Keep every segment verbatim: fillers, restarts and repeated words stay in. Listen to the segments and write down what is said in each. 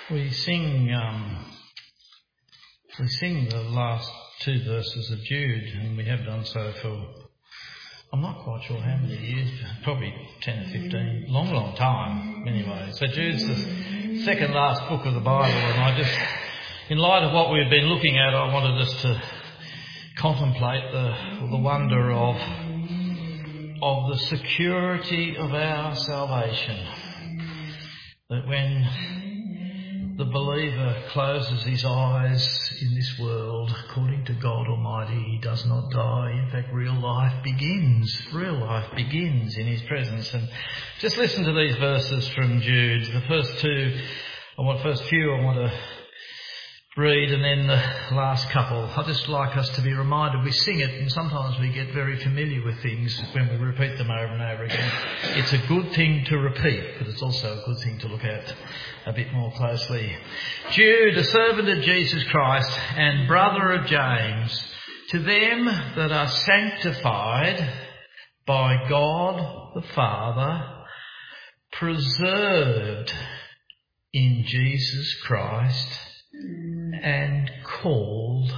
We sing um, we sing the last two verses of Jude, and we have done so for, I'm not quite sure how many years, probably ten or fifteen, long, long time anyway. So Jude's the second last book of the Bible, and I just, in light of what we've been looking at, I wanted us to contemplate the, the wonder of, of the security of our salvation. That when the believer closes his eyes in this world, according to God Almighty, he does not die. In fact, real life begins. Real life begins in his presence. And just listen to these verses from Jude. The first two, I want first few I want to read, and then the last couple. I'd just like us to be reminded. We sing it, and sometimes we get very familiar with things when we repeat them over and over again. It's a good thing to repeat, but it's also a good thing to look at a bit more closely. Jude, a servant of Jesus Christ and brother of James, to them that are sanctified by God the Father, preserved in Jesus Christ, and called,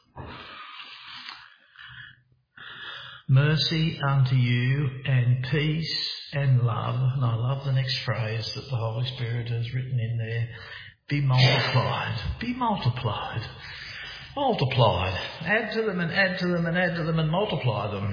mercy unto you and peace and love. And I love the next phrase that the Holy Spirit has written in there. Be multiplied. Be multiplied. Multiplied. Add to them and add to them and add to them and multiply them.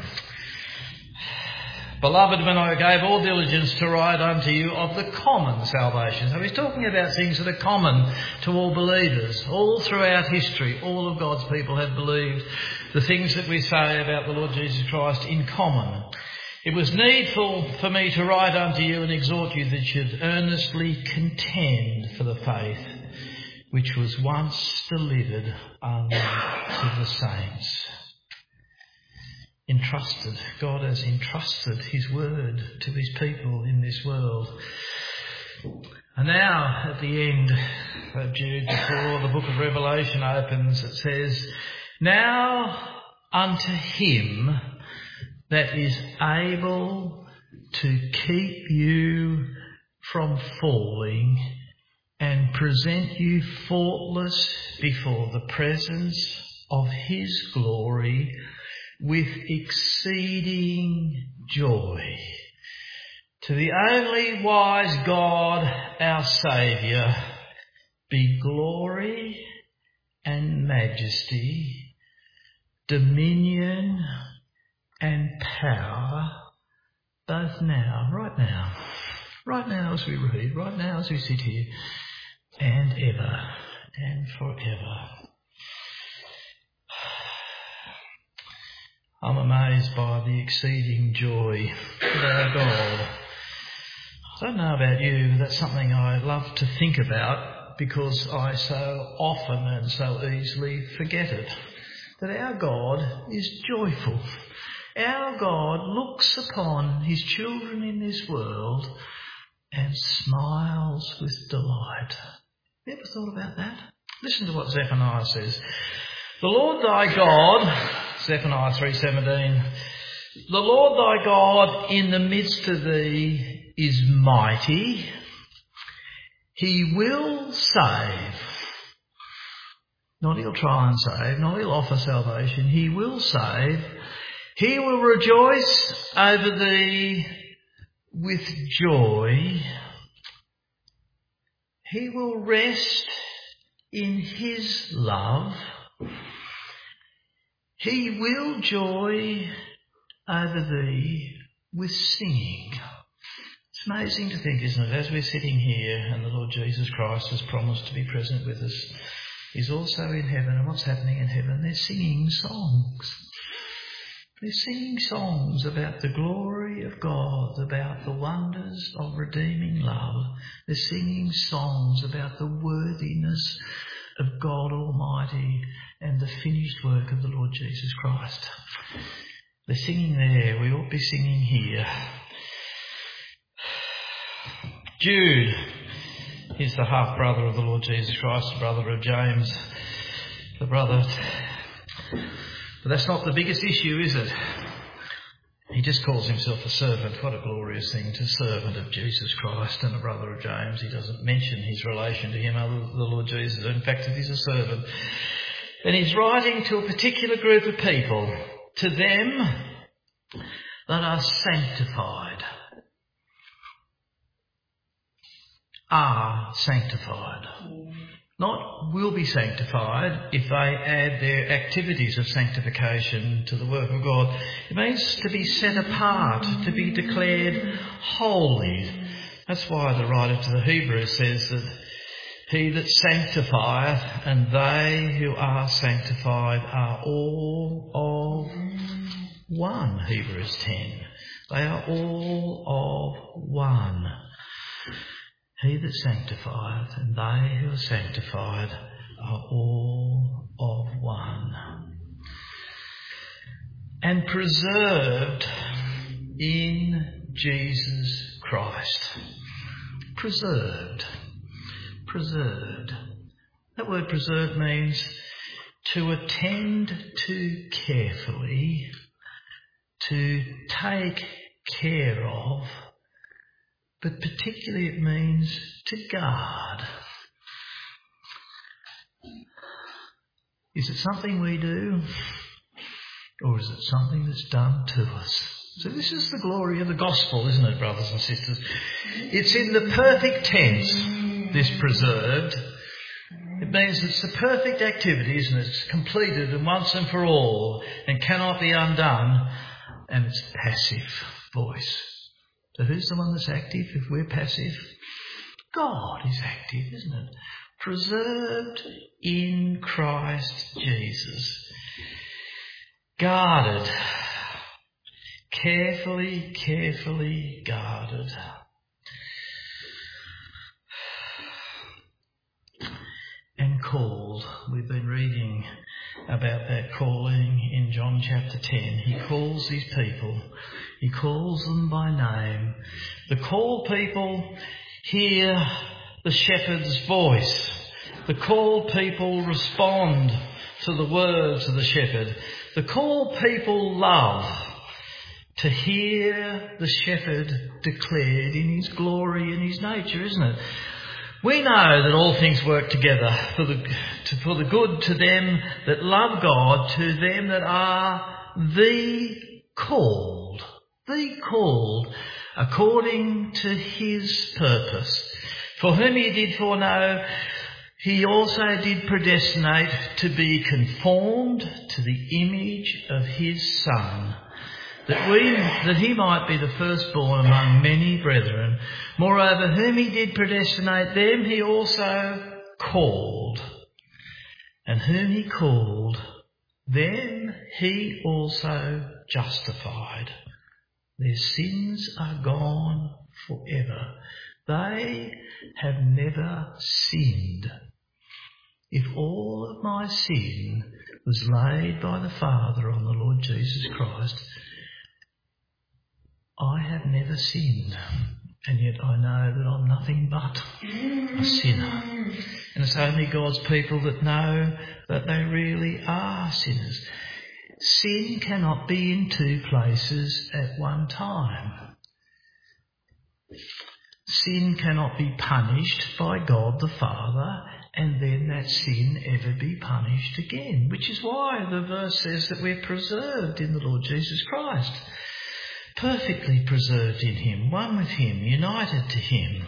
Beloved, when I gave all diligence to write unto you of the common salvation. So he's talking about things that are common to all believers. All throughout history, all of God's people have believed the things that we say about the Lord Jesus Christ in common. It was needful for me to write unto you and exhort you that you should earnestly contend for the faith which was once delivered unto the saints. Entrusted. God has entrusted his word to his people in this world. And now, at the end of Jude, before the book of Revelation opens, it says, now unto him that is able to keep you from falling and present you faultless before the presence of his glory with exceeding joy. To the only wise God, our Saviour, be glory and majesty, dominion and power, both now, right now, right now as we read, right now as we sit here, and ever and forever. I'm amazed by the exceeding joy of our God. I don't know about you, but that's something I love to think about because I so often and so easily forget it. That our God is joyful. Our God looks upon his children in this world and smiles with delight. You ever thought about that? Listen to what Zephaniah says. The Lord thy God, Zephaniah three seventeen, the Lord thy God in the midst of thee is mighty. He will save. Not he'll try and save, not he'll offer salvation. He will save. He will rejoice over thee with joy. He will rest in his love. He will joy over thee with singing. It's amazing to think, isn't it, as we're sitting here and the Lord Jesus Christ has promised to be present with us. He's also in heaven, and what's happening in heaven? They're singing songs. They're singing songs about the glory of God, about the wonders of redeeming love. They're singing songs about the worthiness of God Almighty and the finished work of the Lord Jesus Christ. They're singing there. We ought to be singing here. Jude is the half-brother of the Lord Jesus Christ, the brother of James, the brother. But that's not the biggest issue, is it? He just calls himself a servant. What a glorious thing, to servant of Jesus Christ and a brother of James. He doesn't mention his relation to him other than the Lord Jesus. In fact, he's a servant. And he's writing to a particular group of people, to them that are sanctified. Are sanctified. Not will be sanctified if they add their activities of sanctification to the work of God. It means to be set apart, to be declared holy. That's why the writer to the Hebrews says that he that sanctifieth and they who are sanctified are all of one. Hebrews ten. They are all of one. He that sanctifieth and they who are sanctified are all of one. And preserved in Jesus Christ. Preserved. Preserved. That word preserved means to attend to carefully, to take care of, but particularly it means to guard. Is it something we do? Or is it something that's done to us? So this is the glory of the gospel, isn't it, brothers and sisters? It's in the perfect tense, this preserved. It means it's the perfect activity, isn't it? It's completed and once and for all and cannot be undone. And it's passive voice. So who's the one that's active if we're passive? God is active, isn't it? Preserved in Christ Jesus. Guarded. Carefully, carefully guarded. And called. We've been reading about that calling in John chapter ten. He calls these people. He calls them by name. The called people hear the shepherd's voice. The called people respond to the words of the shepherd. The called people love to hear the shepherd declared in his glory and his nature, isn't it? We know that all things work together for the, to, for the good to them that love God, to them that are the called. The called according to his purpose. For whom he did foreknow, he also did predestinate to be conformed to the image of his Son, that we, that he might be the firstborn among many brethren. Moreover, whom he did predestinate, them he also called. And whom he called, them he also justified. Their sins are gone forever. They have never sinned. If all of my sin was laid by the Father on the Lord Jesus Christ, I have never sinned, and yet I know that I'm nothing but a sinner. And it's only God's people that know that they really are sinners. Sin cannot be in two places at one time. Sin cannot be punished by God the Father and then that sin ever be punished again, which is why the verse says that we're preserved in the Lord Jesus Christ. Perfectly preserved in him, one with him, united to him,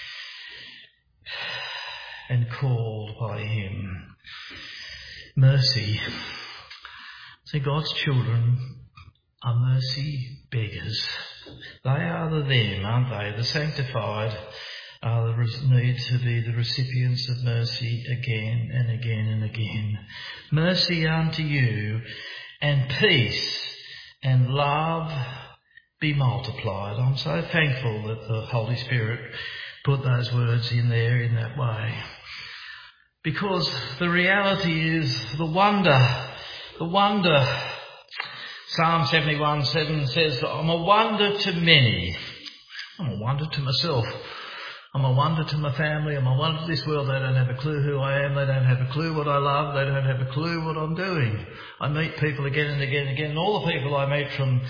and called by him. Mercy. So God's children are mercy beggars. They are the them, aren't they? The sanctified are the need to be the recipients of mercy again and again and again. Mercy unto you, and peace and love be multiplied. I'm so thankful that the Holy Spirit put those words in there in that way. Because the reality is the wonder, the wonder. Psalm seventy-one seven says, I'm a wonder to many. I'm a wonder to myself. I'm a wonder to my family. I'm a wonder to this world. They don't have a clue who I am. They don't have a clue what I love. They don't have a clue what I'm doing. I meet people again and again and again. And all the people I meet from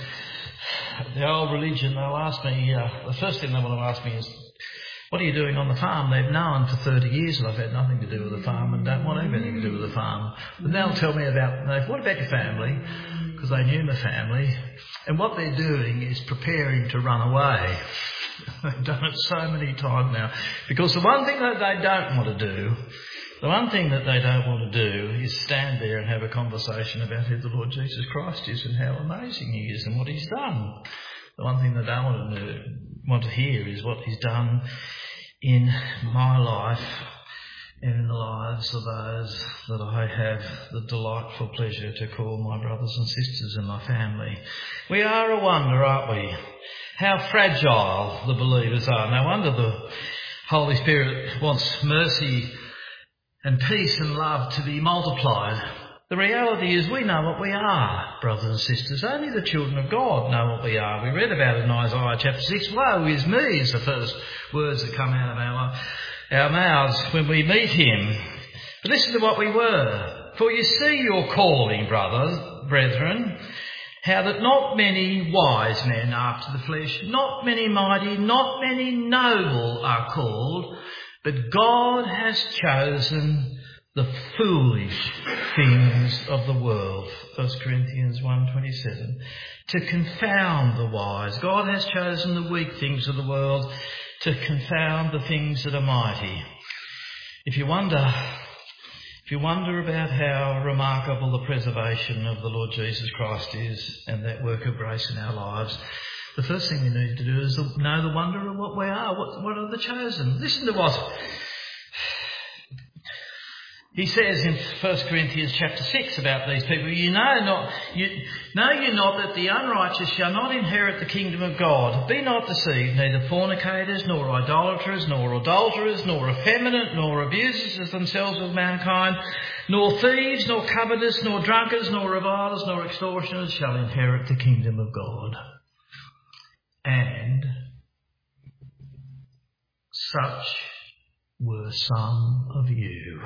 the old religion, they'll ask me, uh, the first thing they want to ask me is, what are you doing on the farm? They've known for thirty years that I've had nothing to do with the farm and don't want to have anything to do with the farm. But they'll tell me about, what about your family? Because they knew my family. And what they're doing is preparing to run away. They've done it so many times now. Because the one thing that they don't want to do, the one thing that they don't want to do is stand there and have a conversation about who the Lord Jesus Christ is and how amazing he is and what he's done. The one thing they don't want to, do, want to hear is what he's done in my life and in the lives of those that I have the delightful pleasure to call my brothers and sisters in my family. We are a wonder, aren't we? How fragile the believers are. No wonder the Holy Spirit wants mercy and peace and love to be multiplied. The reality is we know what we are, brothers and sisters. Only the children of God know what we are. We read about it in Isaiah chapter six. Woe is me is the first words that come out of our, our mouths when we meet him. But listen to what we were. For you see your calling, brothers, brethren, how that not many wise men after the flesh, not many mighty, not many noble are called, but God has chosen the foolish things of the world, First Corinthians one twenty-seven, to confound the wise. God has chosen the weak things of the world to confound the things that are mighty. If you wonder, if you wonder about how remarkable the preservation of the Lord Jesus Christ is and that work of grace in our lives, the first thing we need to do is know the wonder of what we are. What, what are the chosen? Listen to what he says in First Corinthians chapter six about these people. You know not, you know you not that the unrighteous shall not inherit the kingdom of God. Be not deceived, neither fornicators, nor idolaters, nor adulterers, nor effeminate, nor abusers of themselves of mankind, nor thieves, nor covetous, nor drunkards, nor revilers, nor extortioners shall inherit the kingdom of God. And such were some of you.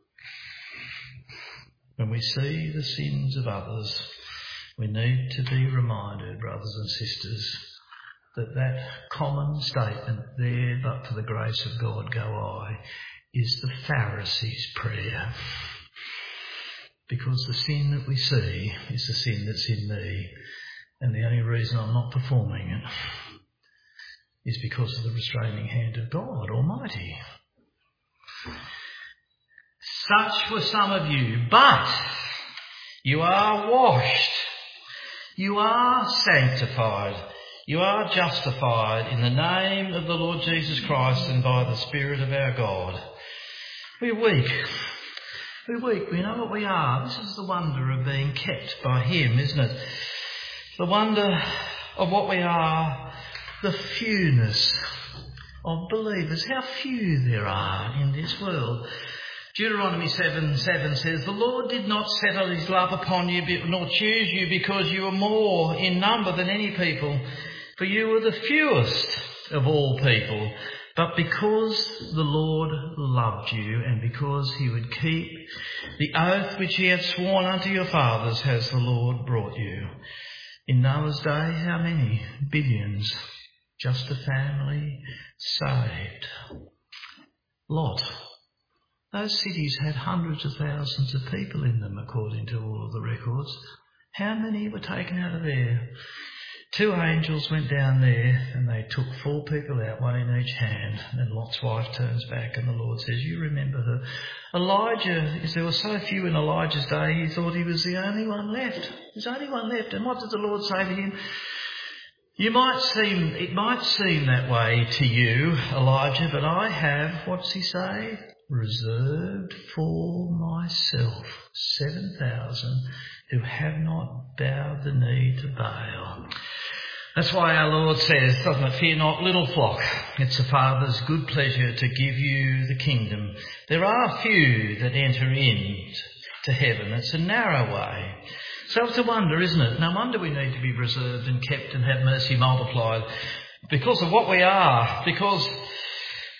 When we see the sins of others, we need to be reminded, brothers and sisters, that that common statement, there but for the grace of God go I, is the Pharisees' prayer. Because the sin that we see is the sin that's in me, and the only reason I'm not performing it is because of the restraining hand of God Almighty. Such were some of you, but you are washed, you are sanctified, you are justified in the name of the Lord Jesus Christ and by the Spirit of our God. We're weak. We're weak. We know what we are. This is the wonder of being kept by him, isn't it? The wonder of what we are, the fewness of believers, how few there are in this world. Deuteronomy seven seven says, the Lord did not settle his love upon you, nor choose you because you were more in number than any people, for you were the fewest of all people. But because the Lord loved you, and because he would keep the oath which he had sworn unto your fathers, has the Lord brought you. In Noah's day, how many? Billions. Just a family saved. Lot. Those cities had hundreds of thousands of people in them, according to all of the records. How many were taken out of there? Two angels went down there and they took four people out, one in each hand. And Lot's wife turns back and the Lord says, you remember her. Elijah, as there were so few in Elijah's day, he thought he was the only one left. There's only one left. And what did the Lord say to him? You might seem, it might seem that way to you, Elijah, but I have, what's he say? Reserved for myself seven thousand who have not bowed the knee to Baal. That's why our Lord says, doesn't it, fear not, little flock. It's the Father's good pleasure to give you the kingdom. There are few that enter in to heaven. It's a narrow way. So it's a wonder, isn't it? No wonder we need to be preserved and kept and have mercy multiplied because of what we are, because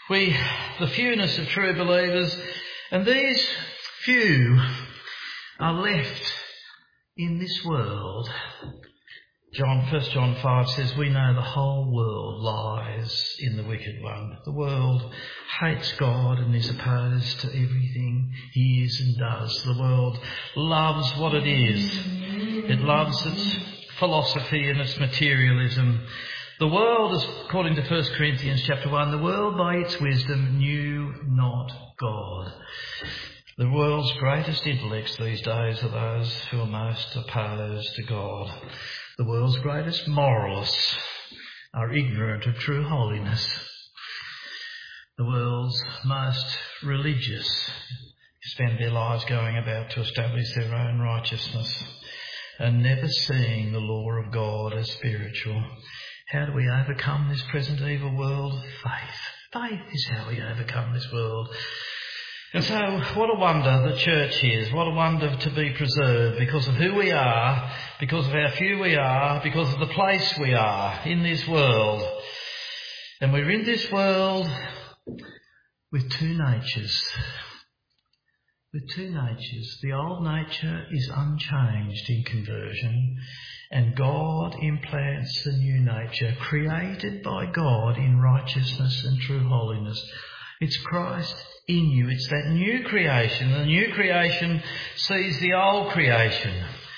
We, the fewness of true believers, and these few are left in this world. John, First John five says, we know the whole world lies in the wicked one. The world hates God and is opposed to everything he is and does. The world loves what it is. It loves its philosophy and its materialism. The world, according to First Corinthians chapter one, the world by its wisdom knew not God. The world's greatest intellects these days are those who are most opposed to God. The world's greatest moralists are ignorant of true holiness. The world's most religious spend their lives going about to establish their own righteousness and never seeing the law of God as spiritual. How do we overcome this present evil world? Faith. Faith is how we overcome this world. And so what a wonder the church is. What a wonder to be preserved because of who we are, because of how few we are, because of the place we are in this world. And we're in this world with two natures. With two natures. The old nature is unchanged in conversion, and God implants the new nature, created by God in righteousness and true holiness. It's Christ in you. It's that new creation. The new creation sees the old creation.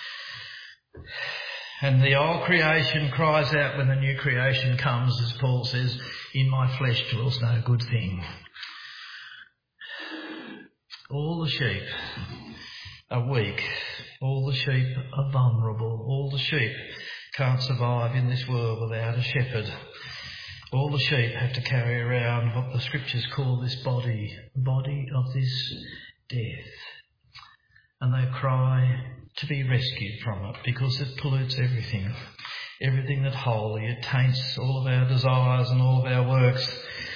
And the old creation cries out when the new creation comes, as Paul says, in my flesh dwells no good thing. All the sheep are weak. All the sheep are vulnerable. All the sheep can't survive in this world without a shepherd. All the sheep have to carry around what the scriptures call this body, the body of this death. And they cry to be rescued from it because it pollutes everything. Everything that's holy. It taints all of our desires and all of our works.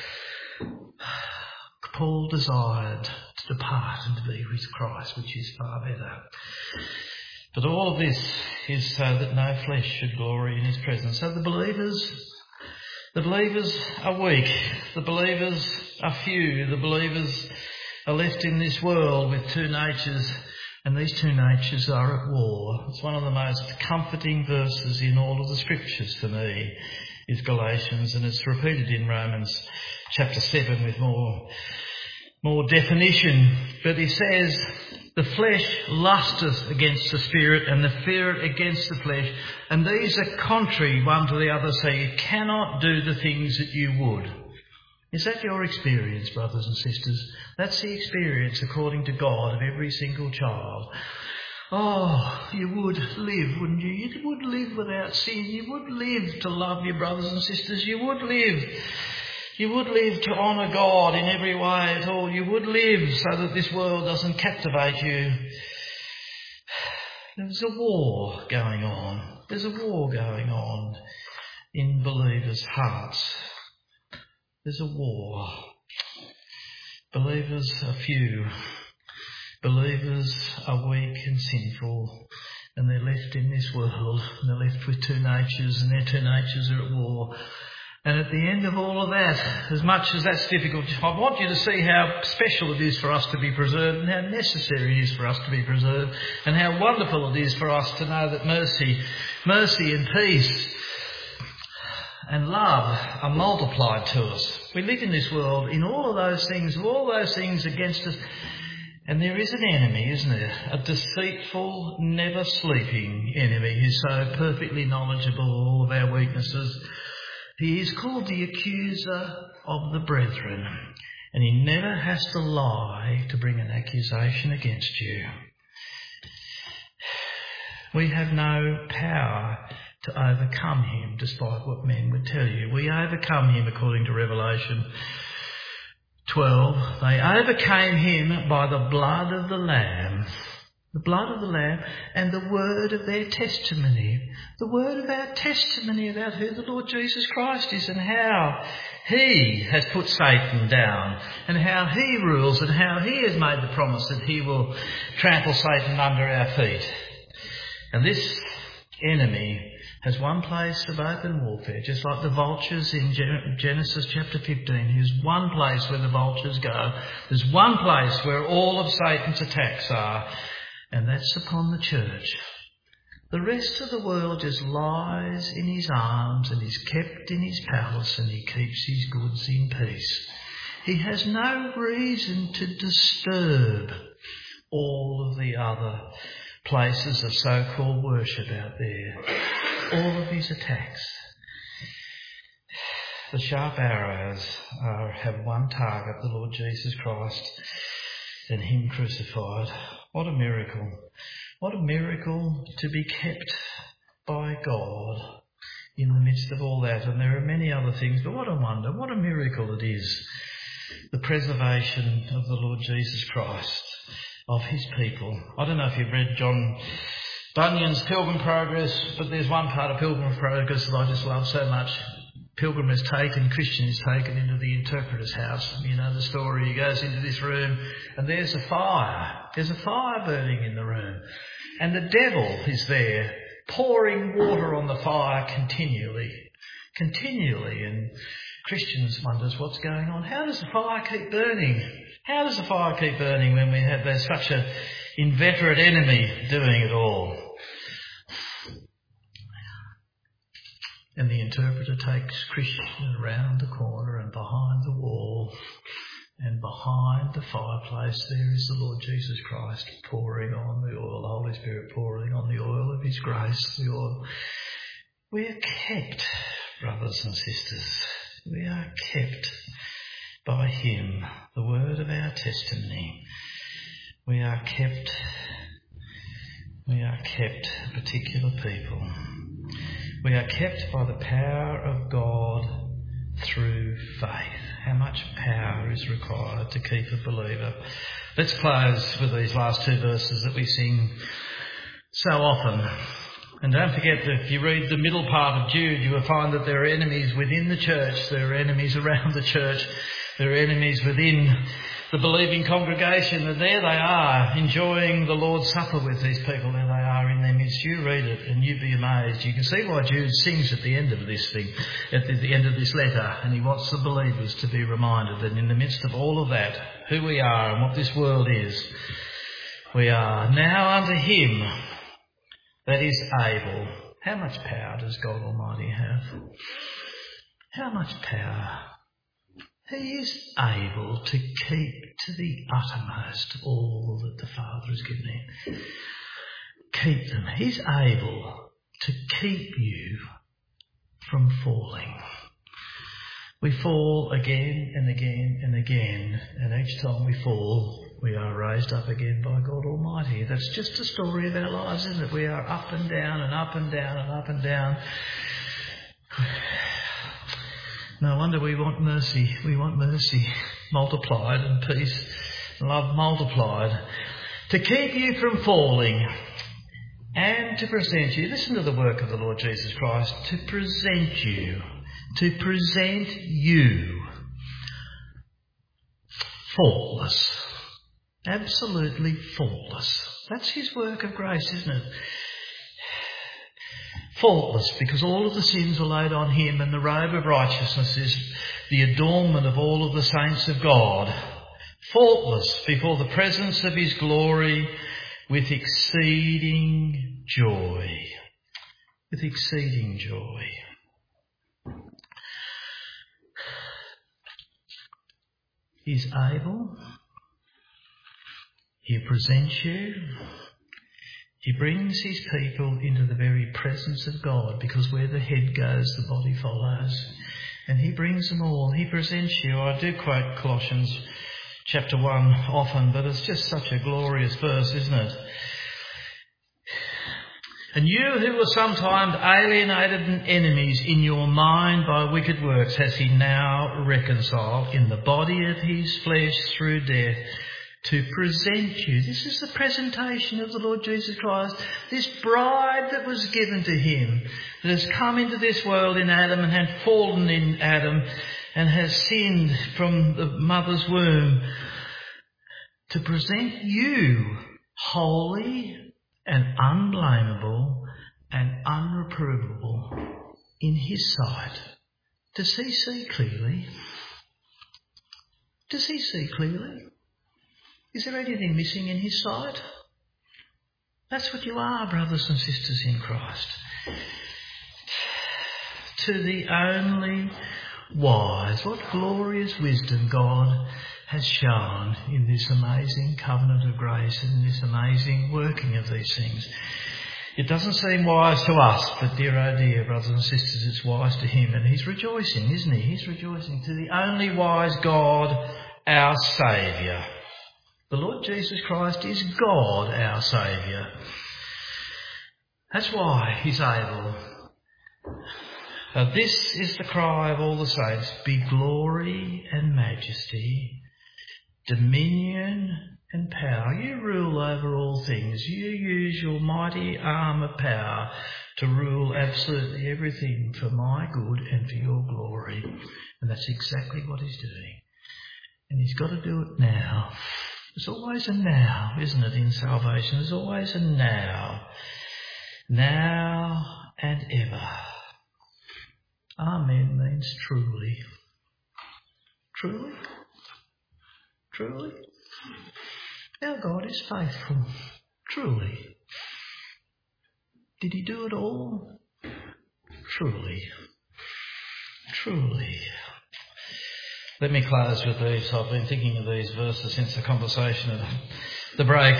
Paul desired to depart and to be with Christ, which is far better. But all of this is so that no flesh should glory in his presence. So the believers... The believers are weak. The believers are few. The believers are left in this world with two natures, and these two natures are at war. It's one of the most comforting verses in all of the scriptures for me, is Galatians, and it's repeated in Romans chapter seven with more, more definition. But he says, the flesh lusteth against the spirit, and the spirit against the flesh. And these are contrary one to the other, so you cannot do the things that you would. Is that your experience, brothers and sisters? That's the experience, according to God, of every single child. Oh, you would live, wouldn't you? You would live without sin. You would live to love your brothers and sisters. You would live. You would live to honour God in every way at all. You would live so that this world doesn't captivate you. There's a war going on. There's a war going on in believers' hearts. There's a war. Believers are few. Believers are weak and sinful. And they're left in this world. And they're left with two natures, and their two natures are at war. And at the end of all of that, as much as that's difficult, I want you to see how special it is for us to be preserved and how necessary it is for us to be preserved and how wonderful it is for us to know that mercy, mercy and peace and love are multiplied to us. We live in this world in all of those things, all those things against us. And there is an enemy, isn't there? A deceitful, never sleeping enemy who's so perfectly knowledgeable of all of our weaknesses. He is called the accuser of the brethren, and he never has to lie to bring an accusation against you. We have no power to overcome him, despite what men would tell you. We overcome him according to Revelation twelve. They overcame him by the blood of the Lamb. The blood of the Lamb and the word of their testimony. The word of our testimony about who the Lord Jesus Christ is and how he has put Satan down and how he rules and how he has made the promise that he will trample Satan under our feet. And this enemy has one place of open warfare, just like the vultures in Genesis chapter fifteen. There's one place where the vultures go. There's one place where all of Satan's attacks are, and that's upon the church. The rest of the world just lies in his arms and is kept in his palace, and he keeps his goods in peace. He has no reason to disturb all of the other places of so-called worship out there. All of his attacks. The sharp arrows are, have one target, the Lord Jesus Christ and him crucified. What a miracle. What a miracle to be kept by God in the midst of all that. And there are many other things, but what a wonder, what a miracle it is. The preservation of the Lord Jesus Christ, of his people. I don't know if you've read John Bunyan's Pilgrim Progress, but there's one part of Pilgrim Progress that I just love so much. Pilgrim is taken, Christian is taken into the interpreter's house. You know the story, he goes into this room and there's a fire. There's a fire burning in the room. And the devil is there, pouring water on the fire continually. Continually. And Christians wonders what's going on. How does the fire keep burning? How does the fire keep burning when we have there's such an inveterate enemy doing it all? And the interpreter takes Christian around the corner and behind the wall, and behind the fireplace there is the Lord Jesus Christ pouring on the oil, the Holy Spirit pouring on the oil of his grace, the oil. We are kept, brothers and sisters, we are kept by him, the word of our testimony. We are kept, we are kept, particular people. We are kept by the power of God through faith. How much power is required to keep a believer? Let's close with these last two verses that we sing so often. And don't forget that if you read the middle part of Jude, you will find that there are enemies within the church, there are enemies around the church, there are enemies within the believing congregation, and there they are, enjoying the Lord's Supper with these people. There they are in their midst. You read it and you'd be amazed. You can see why Jude sings at the end of this thing, at the, the end of this letter, and he wants the believers to be reminded that in the midst of all of that, who we are and what this world is, we are now unto him that is able. How much power does God Almighty have? How much power? He is able to keep to the uttermost all that the Father has given him. Keep them. He's able to keep you from falling. We fall again and again and again, and each time we fall, we are raised up again by God Almighty. That's just the story of our lives, isn't it? We are up and down and up and down and up and down. No wonder we want mercy. We want mercy multiplied and peace and love multiplied. To keep you from falling and to present you, listen to the work of the Lord Jesus Christ, to present you, to present you faultless. Absolutely faultless. That's his work of grace, isn't it? Faultless, because all of the sins are laid on him, and the robe of righteousness is the adornment of all of the saints of God. Faultless before the presence of his glory with exceeding joy. With exceeding joy. He's able. He presents you. He brings his people into the very presence of God, because where the head goes, the body follows. And he brings them all. He presents you. I do quote Colossians chapter one often, but it's just such a glorious verse, isn't it? And you who were sometimes alienated and enemies in your mind by wicked works, has he now reconciled in the body of his flesh through death, to present you. This is the presentation of the Lord Jesus Christ. This bride that was given to him, that has come into this world in Adam and had fallen in Adam and has sinned from the mother's womb, to present you holy and unblameable and unreprovable in his sight. Does he see clearly? Does he see clearly? Is there anything missing in his sight? That's what you are, brothers and sisters in Christ. To the only wise, what glorious wisdom God has shown in this amazing covenant of grace and in this amazing working of these things. It doesn't seem wise to us, but dear oh dear, brothers and sisters, it's wise to him. And he's rejoicing, isn't he? He's rejoicing to the only wise God, our Saviour. The Lord Jesus Christ is God, our Saviour. That's why he's able. Uh, this is the cry of all the saints. Be glory and majesty, dominion and power. You rule over all things. You use your mighty arm of power to rule absolutely everything for my good and for your glory. And that's exactly what he's doing. And he's got to do it now. There's always a now, isn't it, in salvation? There's always a now. Now and ever. Amen means truly. Truly? Truly? Our God is faithful. Truly. Did he do it all? Truly. Truly. Let me close with these. I've been thinking of these verses since the conversation at the break.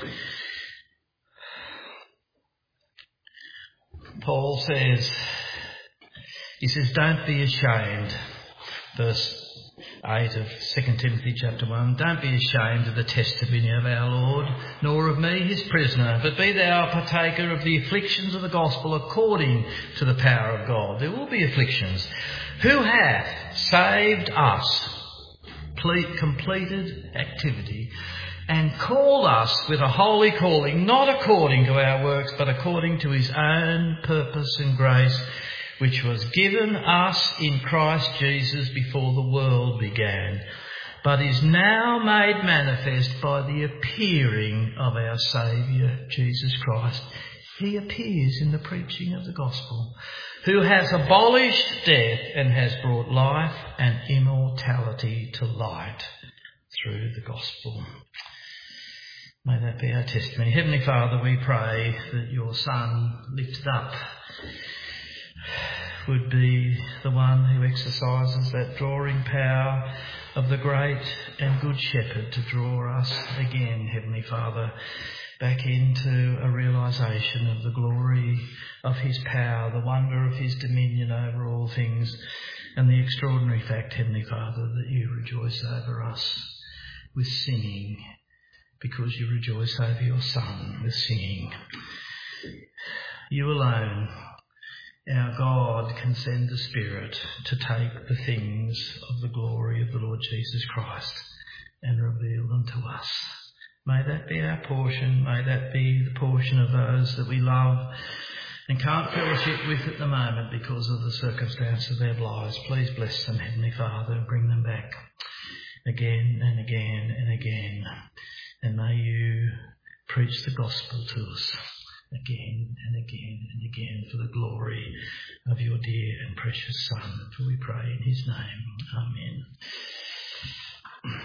Paul says, he says, don't be ashamed. Verse eight of Second Timothy chapter one. Don't be ashamed of the testimony of our Lord, nor of me his prisoner, but be thou a partaker of the afflictions of the gospel according to the power of God. There will be afflictions. Who hath saved us, completed activity, and called us with a holy calling, not according to our works, but according to his own purpose and grace, which was given us in Christ Jesus before the world began, but is now made manifest by the appearing of our Saviour, Jesus Christ. He appears in the preaching of the gospel, who has abolished death and has brought life and immortality to light through the gospel. May that be our testimony. Heavenly Father, we pray that your Son, lifted up, would be the one who exercises that drawing power of the great and good shepherd to draw us again, Heavenly Father, back into a realisation of the glory of his power, the wonder of his dominion over all things, and the extraordinary fact, Heavenly Father, that you rejoice over us with singing, because you rejoice over your Son with singing. You alone, our God, can send the Spirit to take the things of the glory of the Lord Jesus Christ and reveal them to us. May that be our portion. May that be the portion of those that we love and can't fellowship with at the moment because of the circumstance of their lives. Please bless them, Heavenly Father, and bring them back again and again and again. And may you preach the gospel to us again and again and again for the glory of your dear and precious Son. For we pray in his name. Amen.